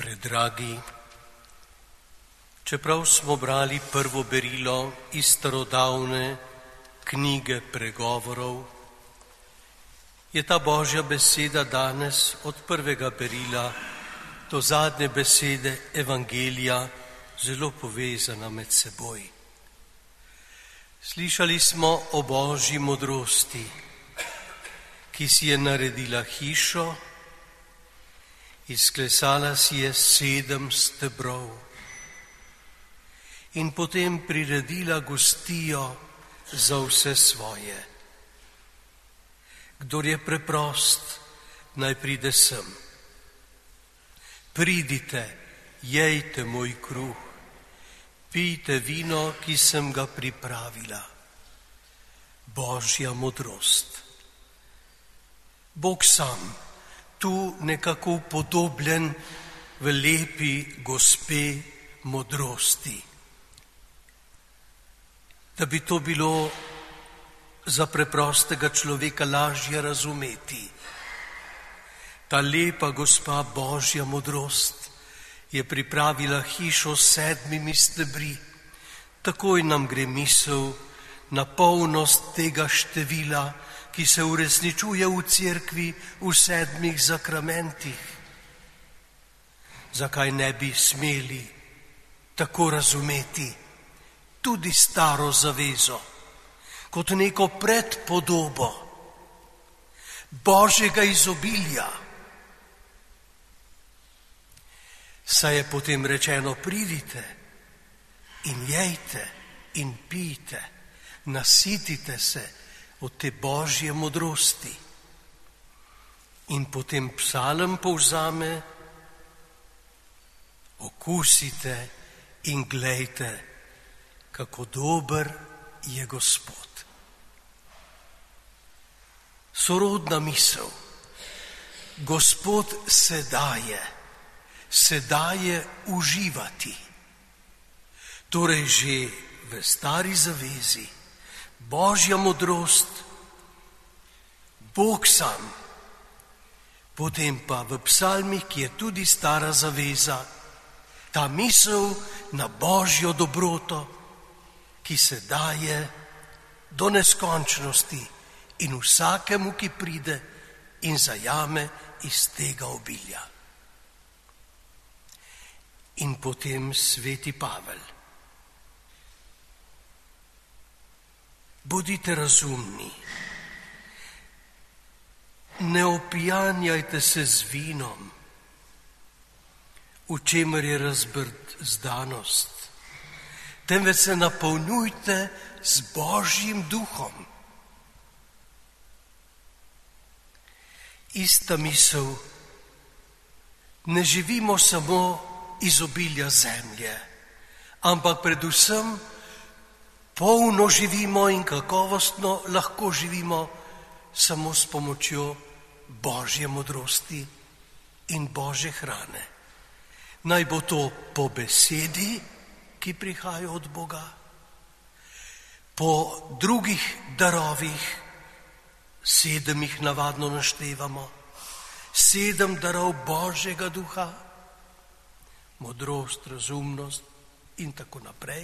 Predragi, čeprav smo brali prvo berilo iz starodavne knjige pregovorov, je ta Božja beseda danes od prvega berila do zadnje besede Evangelija zelo povezana med seboj. Slišali smo o Božji modrosti, ki si je naredila hišo, izklesala si je 7 stebrov in potem priredila gostijo za vse svoje. Kdor je preprost, naj pride sem. Pridite, jejte moj kruh, pijte vino, ki sem ga pripravila. Božja modrost. Bog sam, tu nekako upodobljen v lepi gospe modrosti. Da bi to bilo za preprostega človeka lažje razumeti. Ta lepa gospa Božja modrost je pripravila hišo s 7 stebri. Takoj nam gre misel na polnost tega števila, ki se uresničuje v cerkvi v 7 zakramentih. Zakaj ne bi smeli tako razumeti tudi staro zavezo kot neko predpodobo Božjega izobilja? Saj je potem rečeno: pridite in jejte in pijte, nasitite se od te Božje modrosti. In potem psalm povzame: okusite in glejte, kako dober je Gospod. Sorodna misel. Gospod se daje uživati. Torej že v stari zavezi Božja modrost, Bog sam, potem pa v psalmih, ki je tudi stara zaveza, ta misel na Božjo dobroto, ki se daje do neskončnosti in vsakemu, ki pride in zajame iz tega obilja. In potem sveti Pavel: bodite razumni, ne opijanjajte se z vinom, v čemer je razbrzdanost, temveč se napolnjujte z Božjim duhom. Ista misel: ne živimo samo iz obilja zemlje, ampak predvsem polno živimo in kakovostno lahko živimo samo s pomočjo Božje modrosti in Božje hrane. Naj bo to po besedi, ki prihaja od Boga, po drugih darovih, 7 jih navadno naštevamo, 7 darov Božjega duha, modrost, razumnost in tako naprej.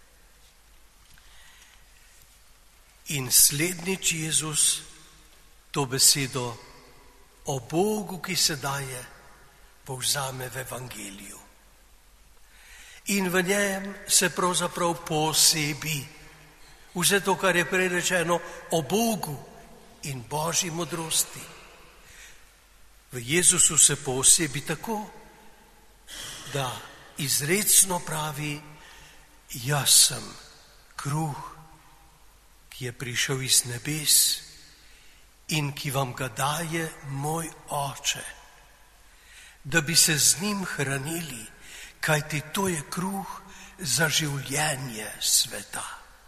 In slednjič Jezus to besedo o Bogu, ki se daje, povzame v Evangeliju. In v njem se pravzaprav posebi vse to, kar je prej rečeno o Bogu in Božji modrosti. V Jezusu se posebi tako, da izrecno pravi: jaz sem kruh, ki je prišel iz nebes in ki vam ga daje moj Oče, da bi se z njim hranili, kajti to je kruh za življenje sveta.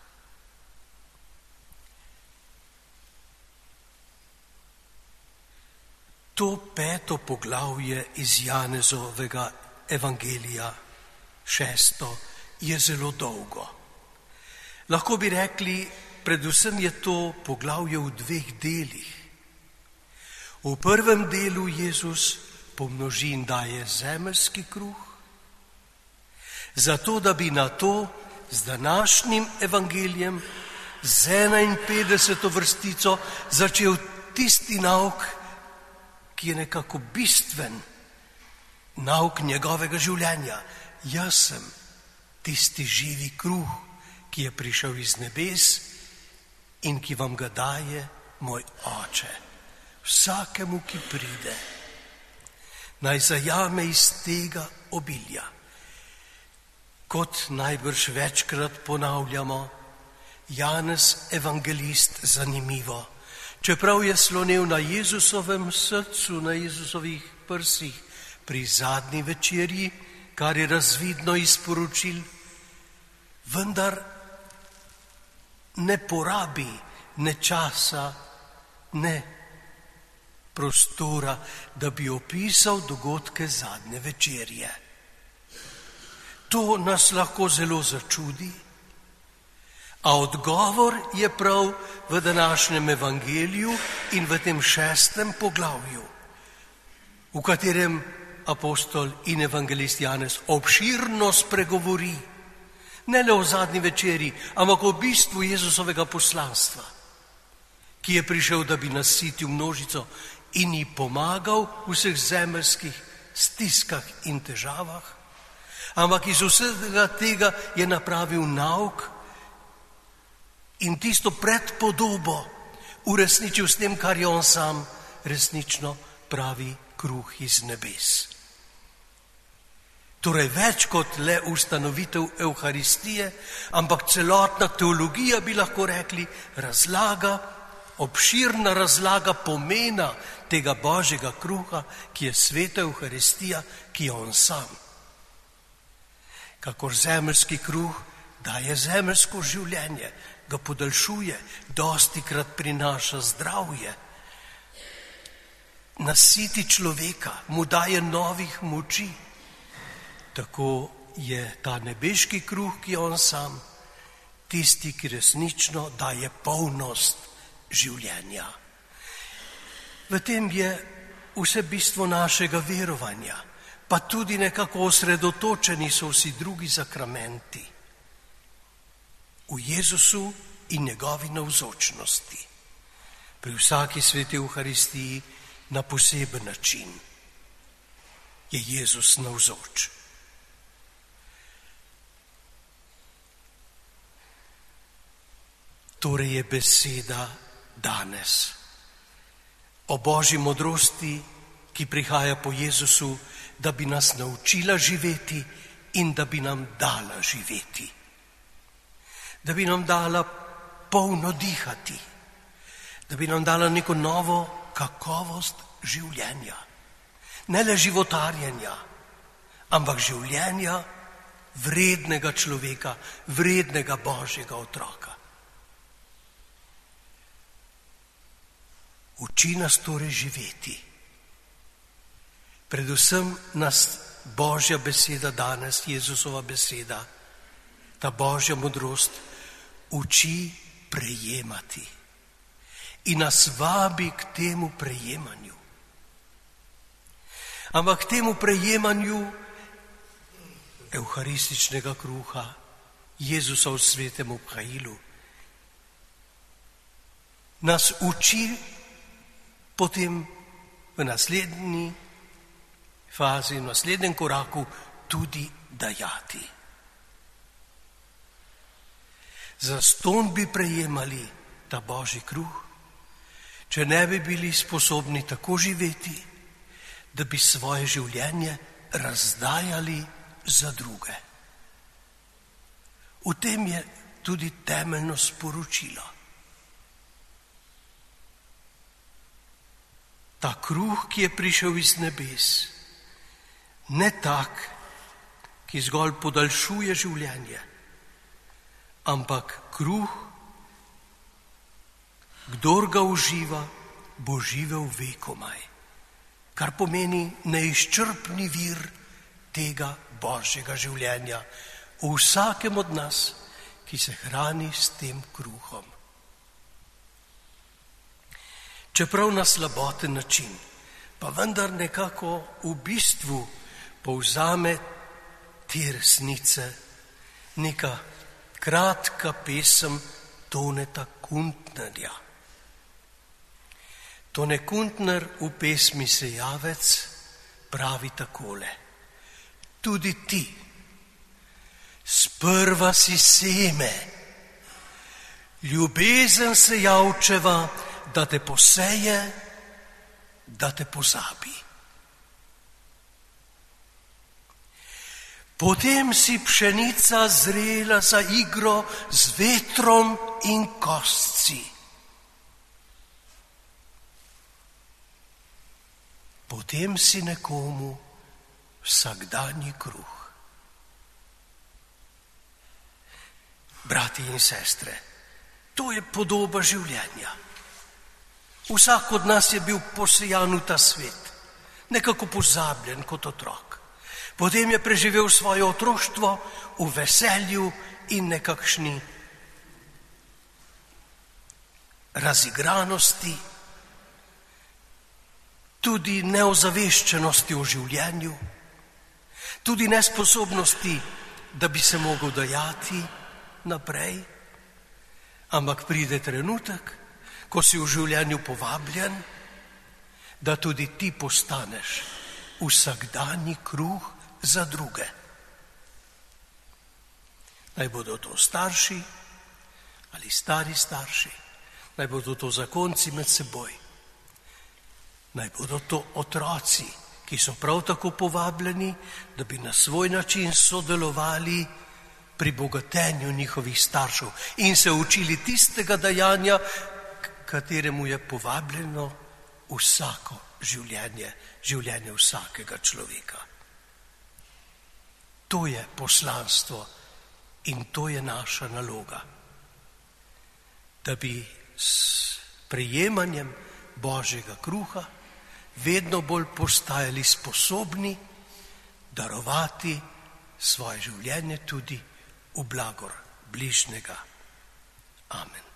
To 5. poglavje iz Janezovega Evangelija, 6., je zelo dolgo. Lahko bi rekli, predvsem je to poglavje v 2 delih. V prvem delu Jezus pomnoži in daje zemeljski kruh, zato da bi na to z današnjim evangelijem, z 51. vrstico začel tisti nauk, ki je nekako bistven, nauk njegovega življenja. Jaz sem tisti živi kruh, ki je prišel iz nebes in ki vam ga daje moj Oče. Vsakemu, ki pride, naj zajame iz tega obilja. Kot najbrž večkrat ponavljamo, Janez evangelist zanimivo, čeprav je slonel na Jezusovem srcu, na Jezusovih prsih pri zadnji večerji, kar je razvidno iz poročil, vendar ne porabi ne časa, ne prostora, da bi opisal dogodke zadnje večerje. To nas lahko zelo začudi, a odgovor je prav v današnjem evangeliju in v tem 6. poglavju, v katerem apostol in evangelist Janez obširno spregovori, ne le o zadnji večeri, ampak o bistvu Jezusovega poslanstva, ki je prišel, da bi nasitil množico in ji pomagal v vseh zemeljskih stiskah in težavah, ampak iz vsega tega je napravil nauk in tisto predpodobo uresničil s tem, kar je on sam resnično pravi kruh iz nebes. Torej več kot le ustanovitev Evharistije, ampak celotna teologija, bi lahko rekli, razlaga, obširna razlaga pomena tega Božjega kruha, ki je sveta Evharistija, ki je on sam. Kakor zemeljski kruh daje zemeljsko življenje, ga podaljšuje, dostikrat prinaša zdravje, nasiti človeka, mu daje novih moči. Tako je ta nebeški kruh, ki je on sam, tisti, ki resnično daje polnost življenja. V tem je vse bistvo našega verovanja, pa tudi nekako osredotočeni so vsi drugi zakramenti v Jezusu in njegovi navzočnosti. Pri vsaki sveti Evharistiji na poseben način je Jezus navzoč. Torej je beseda danes o Božji modrosti, ki prihaja po Jezusu, da bi nas naučila živeti in da bi nam dala živeti. Da bi nam dala polno dihati, da bi nam dala neko novo kakovost življenja. Ne le životarjenja, ampak življenja vrednega človeka, vrednega Božjega otroka. Uči nas torej živeti. Predvsem nas Božja beseda danes, Jezusova beseda, ta Božja modrost uči prejemati in nas vabi k temu prejemanju. Ampak k temu prejemanju evharističnega kruha, Jezusa v svetem obhajilu, nas uči potem v naslednji fazi, v naslednjem koraku tudi dajati. Zastonj bi prejemali ta Božji kruh, če ne bi bili sposobni tako živeti, da bi svoje življenje razdajali za druge. V tem je tudi temeljno sporočilo. Ta kruh, ki je prišel iz nebes, ne tak, ki zgolj podaljšuje življenje, ampak kruh, kdor ga uživa, bo živel vekomaj, kar pomeni neizčrpni vir tega Božjega življenja v vsakem od nas, ki se hrani s tem kruhom. Čeprav na slaboten način, pa vendar nekako v bistvu povzame te resnice neka kratka pesem Toneta Kuntnerja. Tone Kuntner v pesmi Sejavec pravi takole: tudi ti, sprva si seme, ljubezen sejavčeva, da te poseje, da te pozabi. Potem si pšenica zrela za igro z vetrom in kostci. Potem si nekomu vsakdanji kruh. Brati in sestre, to je podoba življenja. Vsak od nas je bil posejan v ta svet, nekako pozabljen kot otrok. Potem je preživel svoje otroštvo v veselju in nekakšni razigranosti, tudi neozaveščenosti o življenju, tudi nesposobnosti, da bi se mogel dajati naprej. Ampak pride trenutek, ko si v življenju povabljen, da tudi ti postaneš vsakdanji kruh za druge. Naj bodo to starši ali stari starši, naj bodo to zakonci med seboj, naj bodo to otroci, ki so prav tako povabljeni, da bi na svoj način sodelovali pri bogatenju njihovih staršev in se učili tistega dejanja, kateremu je povabljeno vsako življenje, življenje vsakega človeka. To je poslanstvo in to je naša naloga, da bi s prejemanjem Božjega kruha vedno bolj postajali sposobni darovati svoje življenje tudi v blagor bližnjega. Amen.